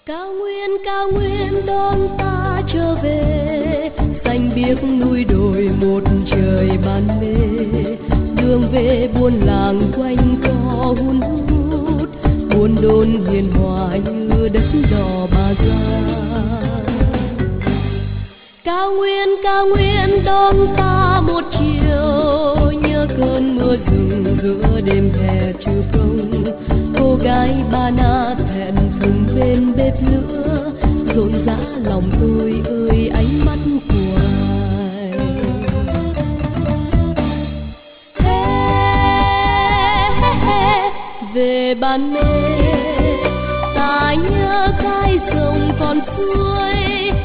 Cao nguyên đón ta trở về, xanh biếc núi đồi một trời ban mê. Đường về buôn làng quanh co hun hút, buồn đôn hiền hòa như đất đỏ Bà Gia. Cao nguyên đón ta một chiều, nhớ cơn mưa rừng giữa đêm hè trừ phong. Cô gái Ba Na thẹn thùng bên bếp lửa, rộn rã lòng tôi ơi ánh mắt của ai. Về ban mê ta nhớ cái sông còn suối,